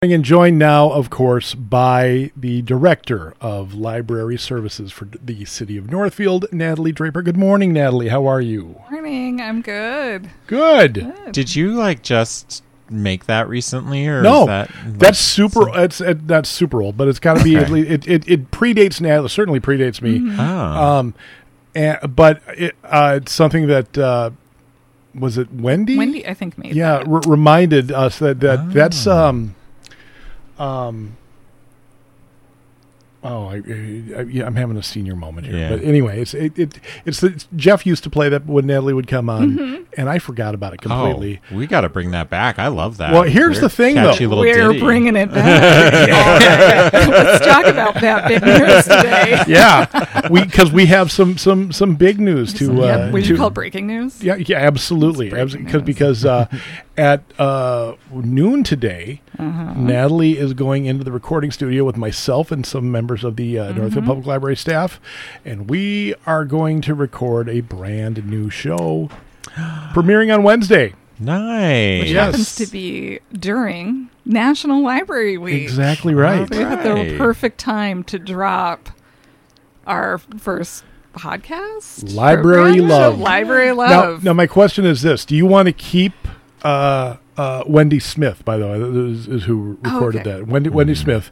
And joined now, of course, by the Director of Library Services for the City of Northfield, Natalie Draper. Good morning, Natalie. How are you? Morning. I'm good. Good. Did you just make that recently, or no? Is that, that's super. That's super old, but it's got to be. Okay. It predates Natalie. Certainly predates me. Oh. But it's something that was it Wendy? Wendy, I think made. Yeah, that. Reminded us that's. I'm having a senior moment here. Yeah. But anyway, it's Jeff used to play that when Natalie would come on, and I forgot about it completely. Oh, we got to bring that back. I love that. Well, here's the thing, though. Catchy little We're ditty. bringing it back. Let's talk about that big news today. Yeah, because we have some big news to. Would you call it breaking news? Yeah, absolutely. Because at noon today, Natalie is going into the recording studio with myself and some members of the Northfield Public Library staff, and we are going to record a brand new show premiering on Wednesday. Nice. Which happens to be during National Library Week. Exactly right. So we had the perfect time to drop our first podcast. Library program? Love. Library Love. Now, my question is this. Do you want to keep Wendy Smith, by the way, is who recorded that. Wendy Smith.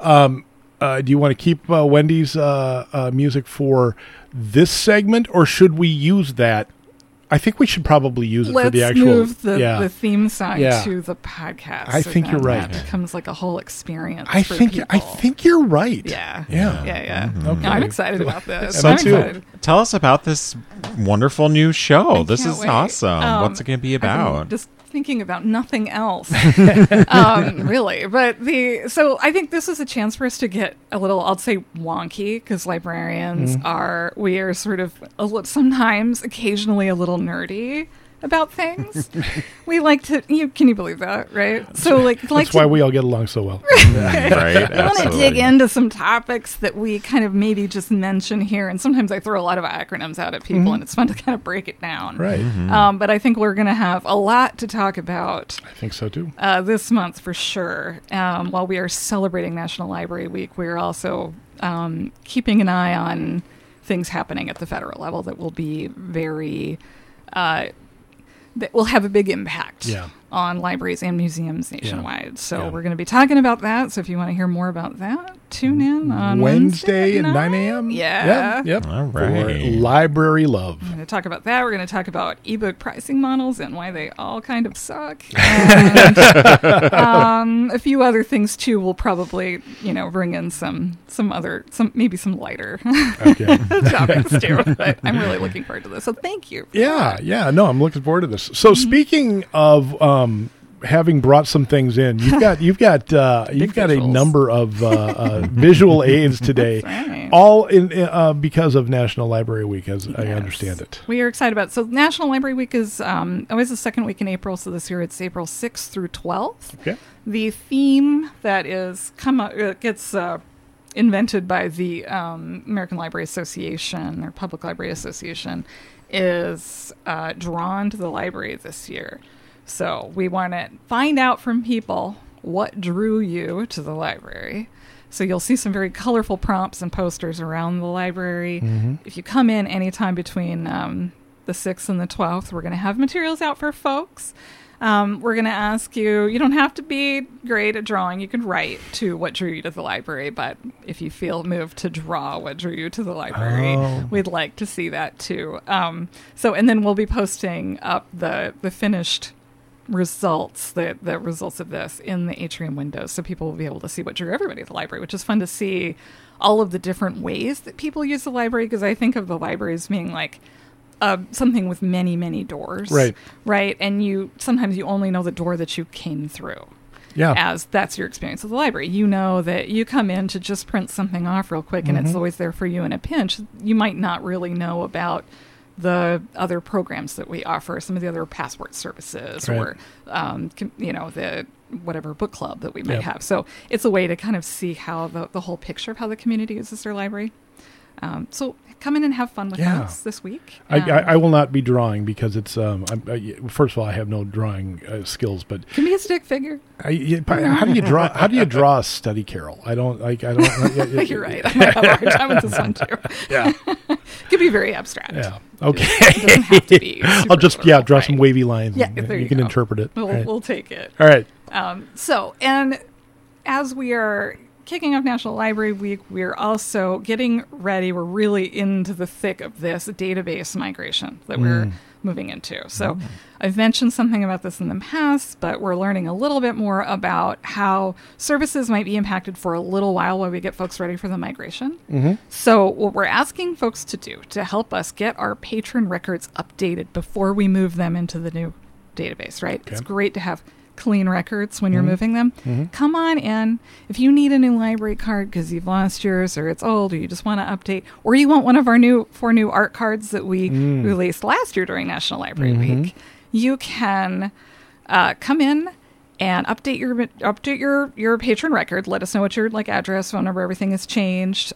Do you want to keep Wendy's music for this segment, or should we use that? I think we should probably use it for the actual. Let's move the theme song to the podcast. I think you're right. It becomes like a whole experience. I think you're right. Yeah. Mm-hmm. Okay. No, I'm excited about this. Me too. Tell us about this wonderful new show. This is wait. awesome. What's it going to be about? I'm just thinking about nothing else, really. But so I think this is a chance for us to get a little, I'll say, wonky, because librarians we are sort of sometimes, occasionally, a little nerdy about things. We like to. Can you believe that? Right. So that's why we all get along so well. Right. I want to dig into some topics that we kind of maybe just mention here, and sometimes I throw a lot of acronyms out at people, and it's fun to kind of break it down. Right. But I think we're going to have a lot to talk about. I think so too. This month for sure. While we are celebrating National Library Week, we're also keeping an eye on things happening at the federal level that will be very. That will have a big impact on libraries and museums nationwide. So we're going to be talking about that. So if you want to hear more about that, tune in on Wednesday at 9 a.m. Yeah. Yep. All right. For Library Love. We're going to talk about that. We're going to talk about ebook pricing models and why they all kind of suck. And a few other things too. We'll probably, bring in maybe some lighter topics too. But I'm really looking forward to this. So thank you. Yeah. No, I'm looking forward to this. So speaking of having brought some things in, you've got a number of visual aids today, right. all in because of National Library Week, as I understand it. We are excited about it. So National Library Week is always the second week in April. So this year it's April 6th through 12th. Okay. The theme that is gets invented by the American Library Association or Public Library Association is drawn to the library this year. So we want to find out from people what drew you to the library. So you'll see some very colorful prompts and posters around the library. If you come in anytime between the 6th and the 12th, we're going to have materials out for folks. We're going to ask you don't have to be great at drawing. You can write to what drew you to the library, but if you feel moved to draw what drew you to the library, we'd like to see that too. And then we'll be posting up the finished results, the results of this in the atrium windows, so people will be able to see what drew everybody to the library, which is fun to see all of the different ways that people use the library, because I think of the library as being like something with many, many doors. Right. And sometimes you only know the door that you came through. Yeah. As that's your experience of the library. You know that you come in to just print something off real quick and it's always there for you in a pinch. You might not really know about the other programs that we offer, some of the other passport services, or the whatever book club that we might have. So it's a way to kind of see how the whole picture of how the community uses their library. So come in and have fun with us this week. I will not be drawing because it's first of all, I have no drawing skills, but can be a stick figure. How do you draw? How do you draw a study carol? I don't. You're right. I might have a hard time with this one too. Yeah, it could be very abstract. Yeah. Okay. It doesn't have to be I'll just draw some wavy lines. Yeah, there you can interpret it. We'll take it. All right. So, and as we are kicking off National Library Week, we're also getting ready. We're really into the thick of this database migration that we're moving into. So I've mentioned something about this in the past, but we're learning a little bit more about how services might be impacted for a little while we get folks ready for the migration. Mm-hmm. So what we're asking folks to do to help us get our patron records updated before we move them into the new database, right? Okay. It's great to have clean records when you're moving them. Come on in. If you need a new library card because you've lost yours or it's old or you just want to update, or you want one of our 4 new art cards that we released last year during National Library Week, you can come in and update your patron record. Let us know what your address, phone number, everything has changed.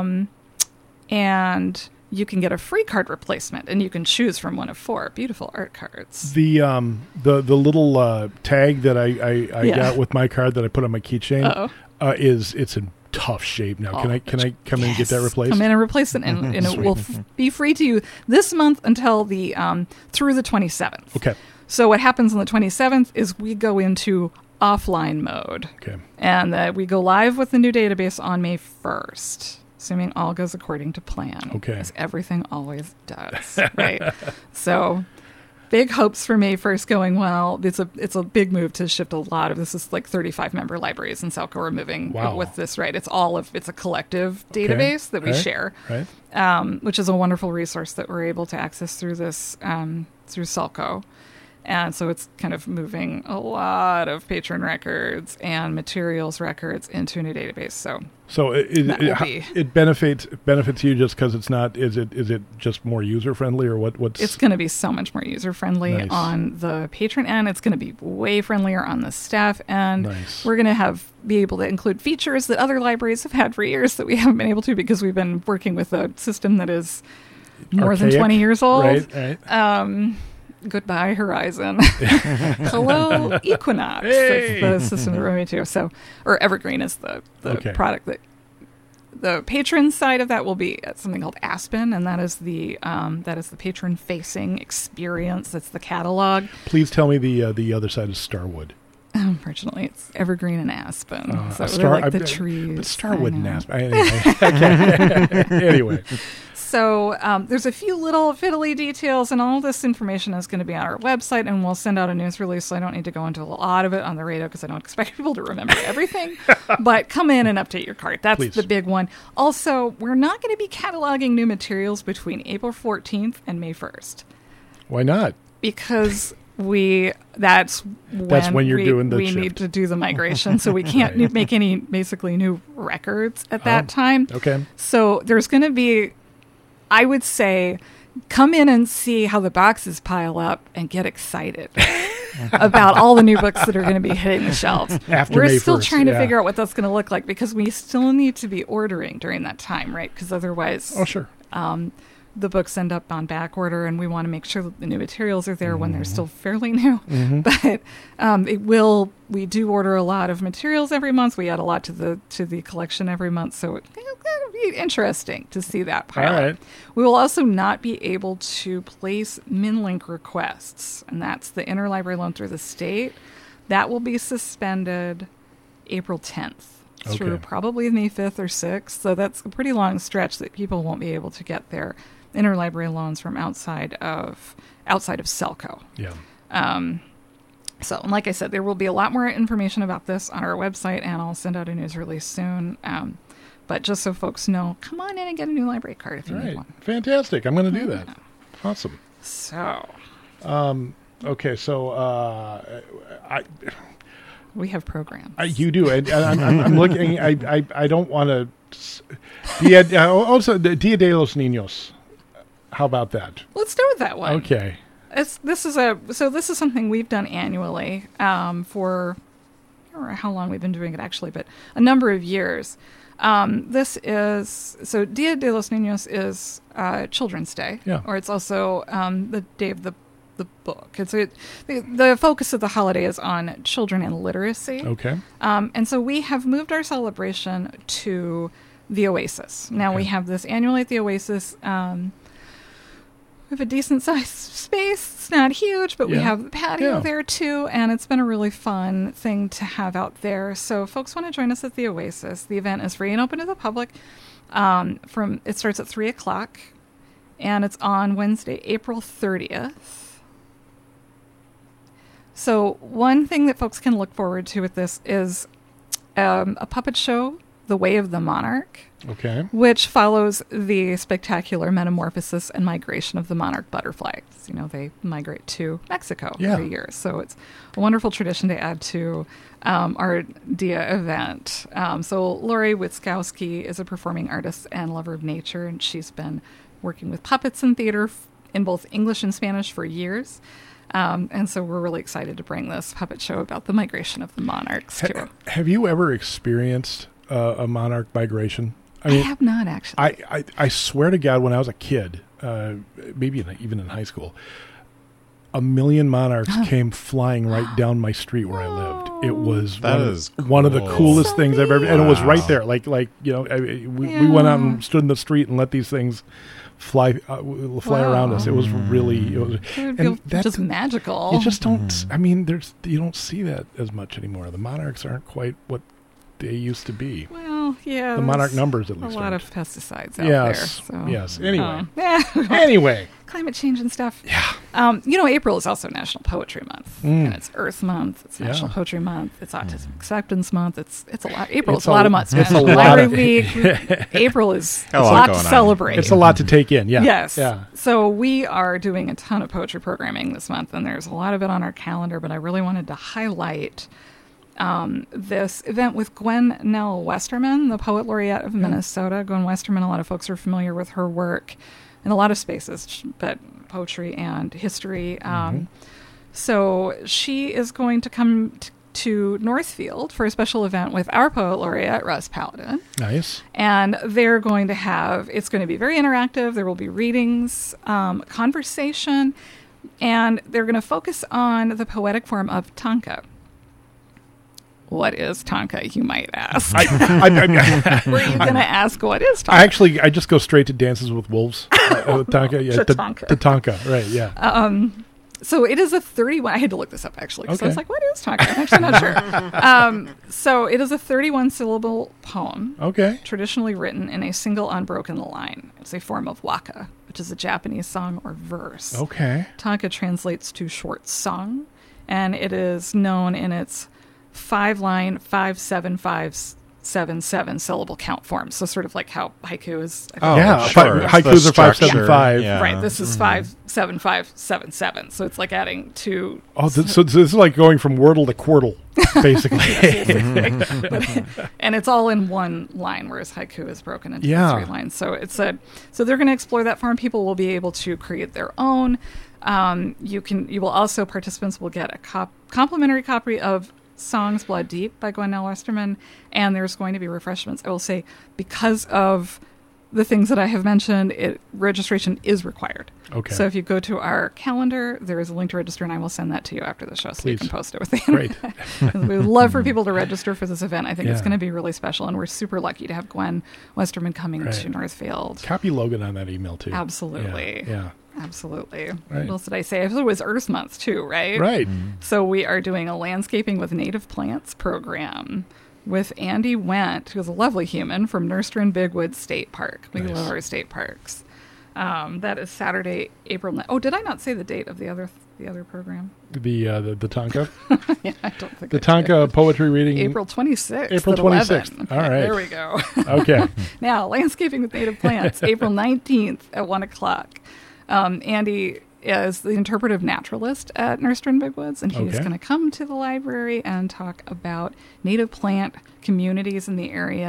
And you can get a free card replacement, and you can choose from one of 4 beautiful art cards. The little tag that I got with my card that I put on my keychain it's in tough shape now. Can I come in and get that replaced? Come in and replace it, and it will be free to you this month until the through the 27th. Okay. So what happens on the 27th is we go into offline mode. Okay. And we go live with the new database on May 1st. Assuming all goes according to plan. Okay. As everything always does, right? So big hopes for May 1st going well. It's a big move to shift a lot of this. Is like 35 member libraries in Selco are moving with this, right? It's a collective database that we share, right. Which is a wonderful resource that we're able to access through this through Selco. And so it's kind of moving a lot of patron records and materials records into a new database. So it benefits you just because it's not. Is it just more user friendly or what's? It's going to be so much more user friendly Nice. on the patron end. It's going to be way friendlier on the staff end. Nice. We're going to be able to include features that other libraries have had for years that we haven't been able to because we've been working with a system that is more than 20 years old. Right. Goodbye, Horizon. Hello, Equinox. Hey. That's the system that we're moving to. So, or Evergreen is the product that the patron side of that will be something called Aspen, and that is the patron facing experience. That's the catalog. Please tell me the other side is Starwood. Unfortunately, it's Evergreen and Aspen. So Star, they're like the trees. But Starwood and Aspen. Anyway. So there's a few little fiddly details, and all this information is going to be on our website, and we'll send out a news release, so I don't need to go into a lot of it on the radio because I don't expect people to remember everything. But come in and update your card. That's the big one. Also, we're not going to be cataloging new materials between April 14th and May 1st. Why not? Because that's when you're doing the we shift. need to do the migration, so we can't make any basically new records at that time. Okay. So there's going to be, I would say, come in and see how the boxes pile up and get excited about all the new books that are going to be hitting the shelves. We're May still 1st, trying to figure out what that's going to look like because we still need to be ordering during that time, right? Because otherwise, sure. The books end up on back order, and we want to make sure that the new materials are there when they're still fairly new. But we do order a lot of materials every month. We add a lot to the collection every month, so it'll be interesting to see that pile. All right. We will also not be able to place MinLink requests, and that's the interlibrary loan through the state. That will be suspended April 10th. Through probably May 5th or 6th. So that's a pretty long stretch that people won't be able to get their interlibrary loans from outside of Selco. Yeah. So, and like I said, there will be a lot more information about this on our website, and I'll send out a news release soon. But just so folks know, come on in and get a new library card if you need one. Fantastic. I'm going to do that. Awesome. So. Okay, so we have programs. You do. I'm looking. I don't want to. Also, Dia de los Niños. How about that? Let's start with that one. Okay. This is something we've done annually for can't remember how long we've been doing it actually, but a number of years. This is, so Dia de los Niños is Children's Day, or it's also the day of the book. The focus of the holiday is on children and literacy. Okay. And so we have moved our celebration to the Oasis. Now we have this annually at the Oasis. We have a decent sized space. It's not huge, but we have the patio there too, and it's been a really fun thing to have out there. So folks want to join us at the Oasis. The event is free and open to the public. It starts at 3:00, and it's on Wednesday, April 30th. So one thing that folks can look forward to with this is a puppet show, The Way of the Monarch, which follows the spectacular metamorphosis and migration of the monarch butterflies. You know, they migrate to Mexico every year. So it's a wonderful tradition to add to our DIA event. So Lori Witzkowski is a performing artist and lover of nature, and she's been working with puppets in theater in both English and Spanish for years. And so we're really excited to bring this puppet show about the migration of the monarchs too. Have you ever experienced a monarch migration? I mean, I have not, actually. I swear to God, when I was a kid, maybe even in high school, 1 million monarchs came flying right down my street where I lived. It was one of the coolest things I've ever, and it was right there. Like you know, we went out and stood in the street and let these things fly around us. It was really, just magical. You just don't. I mean, you don't see that as much anymore. The monarchs aren't quite what they used to be. Well, yeah. The monarch numbers, at least. A lot of pesticides out there. So. Yes. Anyway. Climate change and stuff. Yeah. You know, April is also National Poetry Month, and it's Earth Month. It's National Poetry Month. It's Autism Acceptance Month. It's a lot. April's a lot of months. It's a lot of week. April is a lot to celebrate. It's a lot to take in. Yeah. Yes. Yeah. So we are doing a ton of poetry programming this month, and there's a lot of it on our calendar. But I really wanted to highlight this event with Gwen Nell Westerman, the Poet Laureate of Minnesota. Gwen Westerman, a lot of folks are familiar with her work in a lot of spaces, but poetry and history. So she is going to come to Northfield for a special event with our Poet Laureate, Russ Paladin. Nice. And they're going to it's going to be very interactive. There will be readings, conversation, and they're going to focus on the poetic form of tanka. What is tanka, you might ask? Were you going to ask what is tanka? I just go straight to Dances with Wolves. Tanka, yeah. Tatanka, right, yeah. So it is a 31... I had to look this up, actually, because I was like, what is tanka? I'm actually not sure. So it is a 31-syllable poem. Okay. Traditionally written in a single unbroken line. It's a form of waka, which is a Japanese song or verse. Okay. Tanka translates to short song, and it is known in its 5-line 5-7-5-7-7 syllable count form. So sort of like how haiku is. Haikus are 5-7-5. Yeah. Right. This is 5-7-5-7-7. So it's like adding two. Oh, so this is like going from wordle to quartle, basically. And it's all in one line, whereas haiku is broken into 3 lines. So so they're going to explore that form. People will be able to create their own. Participants will get a complimentary copy of Songs Blood Deep by Gwen Nell Westerman, and there's going to be refreshments. I will say, because of the things that I have mentioned, registration is required. Okay. So if you go to our calendar, there is a link to register, and I will send that to you after the show so you can post it with the Great. We would love for people to register for this event. I think it's going to be really special, and we're super lucky to have Gwen Westerman coming to Northfield. Copy Logan on that email, too. Absolutely. Yeah. Absolutely. Right. What else did I say? It was Earth Month too, right? Right. So we are doing a landscaping with native plants program with Andy Wendt, who's a lovely human from Nerstrand Bigwood State Park. We love our state parks. That is Saturday, April 9th. Oh, did I not say the date of the other program? The Tanka? Yeah, I don't think the Tanka poetry reading. April 26th. April 26th. Okay, all right. There we go. Okay. Now, landscaping with native plants, April 19th at 1:00. Andy is the interpretive naturalist at Nerstrand Bigwoods, and he's going to come to the library and talk about native plant communities in the area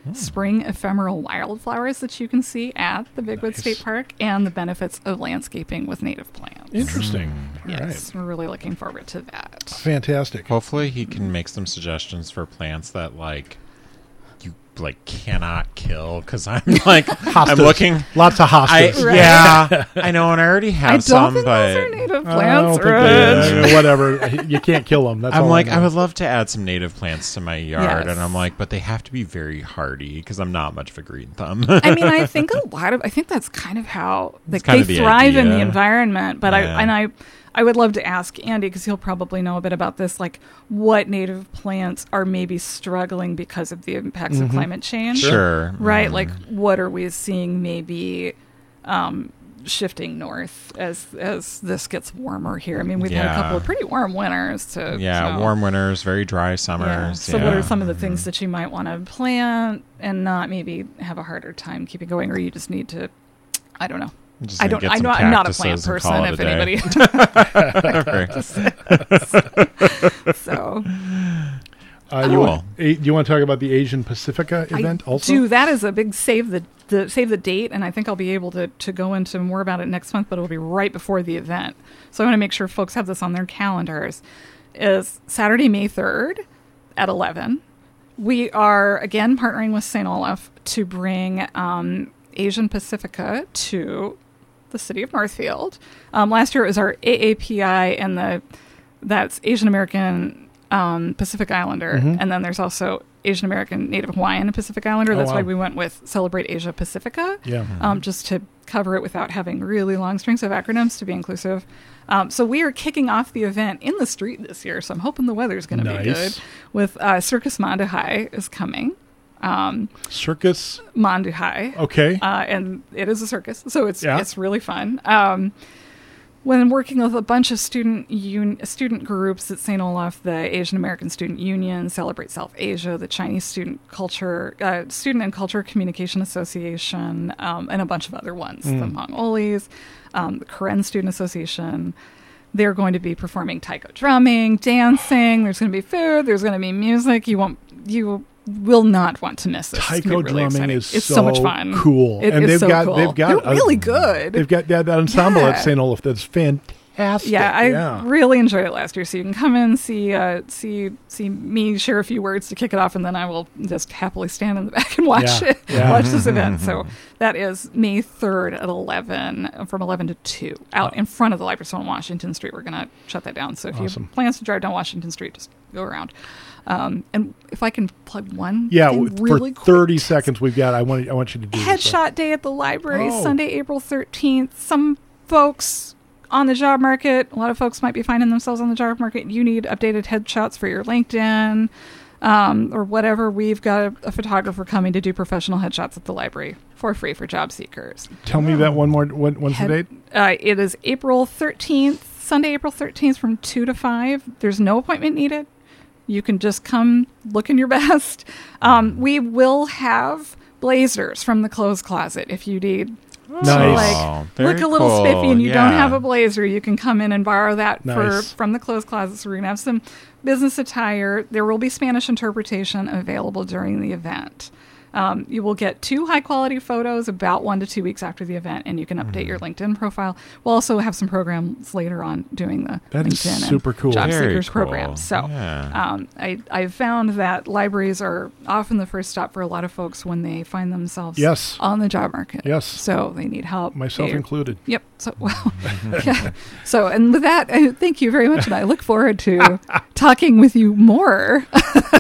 spring ephemeral wildflowers that you can see at the Bigwood State Park, and the benefits of landscaping with native plants. Interesting. All Yes, we're really looking forward to that. Fantastic. Hopefully he can make some suggestions for plants that you cannot kill, because I'm I'm looking lots of hostas. Right. Yeah, I know, and I already have some, think but those are native I plants, don't think Rich. whatever. You can't kill them. That's I'm all like, know. I would love to add some native plants to my yard, Yes. and I'm like, but they have to be very hardy, because I'm not much of a green thumb. I mean, I think that's kind of how they kind of the thrive in the idea. environment. But Yeah. I would love to ask Andy, because he'll probably know a bit about this, like what native plants are maybe struggling because of the impacts of climate change. Sure. Right? Like, what are we seeing maybe shifting north as this gets warmer here? I mean, we've had a couple of pretty warm winters. Warm winters, very dry summers. Yeah. So what are some of the things that you might want to plant and not maybe have a harder time keeping going, or you just need to, I don't know. Just I'm get some not a plant cactuses and person, call it if a day. anybody. So Cool. You want to talk about the Asian Pacifica event I also? do. That is a big save the date, and I think I'll be able to go into more about it next month, but it'll be right before the event. So I want to make sure folks have this on their calendars. Is Saturday, May 3rd at 11. We are, again, partnering with St. Olaf to bring Asian Pacifica to the city of Northfield. Last year it was our AAPI, and that's Asian American Pacific Islander, and then there's also Asian American Native Hawaiian and Pacific Islander. That's why we went with Celebrate Asia Pacifica, just to cover it without having really long strings of acronyms to be inclusive. So we are kicking off the event in the street this year, so I'm hoping the weather's going to be good. With Circus Manduhai is coming. Circus Manduhai. Okay. And it is a circus, so it's really fun. When working with a bunch of student groups at St. Olaf, the Asian American Student Union, Celebrate South Asia, the Chinese Student and Culture Communication Association, and a bunch of other ones, the Mongolis, the Karen Student Association. They're going to be performing taiko drumming, dancing. There's going to be food. There's going to be music. You will not want to miss this. Taiko really drumming exciting. is so much fun. Cool. It and is they've got cool. They're really good. They've got that ensemble at St. Olaf that's fantastic. Yeah, I really enjoyed it last year. So you can come in, see me share a few words to kick it off, and then I will just happily stand in the back and watch watch this event. So that is May 3rd at 11, from 11 to 2, out in front of the Library on Washington Street. We're going to shut that down. So if you have plans to drive down Washington Street, just go around. And if I can plug one thing really for 30 seconds we've got, I want you to do Headshot Day at the library, Sunday, April 13th. Some folks on the job market, a lot of folks might be finding themselves on the job market. You need updated headshots for your LinkedIn or whatever. We've got a photographer coming to do professional headshots at the library for free for job seekers. Tell me that one more. When's the date? It is April 13th, Sunday, April 13th from 2 to 5. There's no appointment needed. You can just come looking your best. We will have blazers from the clothes closet if you need to look a little spiffy and you don't have a blazer. You can come in and borrow that from the clothes closet. So we're going to have some business attire. There will be Spanish interpretation available during the event. You will get 2 high-quality photos about 1 to 2 weeks after the event, and you can update your LinkedIn profile. We'll also have some programs later on doing the LinkedIn super cool. job Very seekers cool. programs. So I've found that libraries are often the first stop for a lot of folks when they find themselves on the job market. Yes. So they need help. Myself included. Yep. So, yeah. So, and with that, thank you very much, and I look forward to talking with you more